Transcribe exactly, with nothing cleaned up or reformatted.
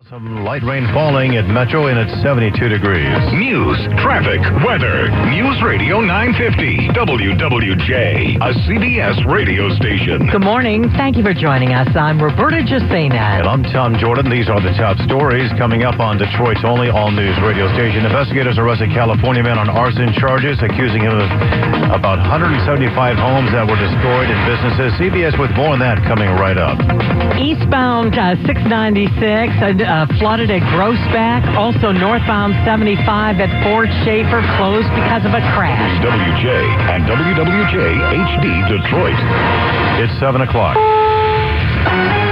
Some light rain falling at Metro, and it's seventy-two degrees. News, traffic, weather. News Radio nine fifty, W W J, a C B S radio station. Good morning. Thank you for joining us. I'm Roberta Justina. And I'm Tom Jordan. These are the top stories coming up on Detroit's only all-news radio station. Investigators arrested California man on arson charges, accusing him of about one hundred seventy-five homes that were destroyed and businesses. C B S with more on that coming right up. Eastbound uh, six ninety-six uh, flooded at Grossback. Also northbound seventy-five at Fort Schaefer closed because of a crash. W J and W W J H D Detroit. It's seven o'clock.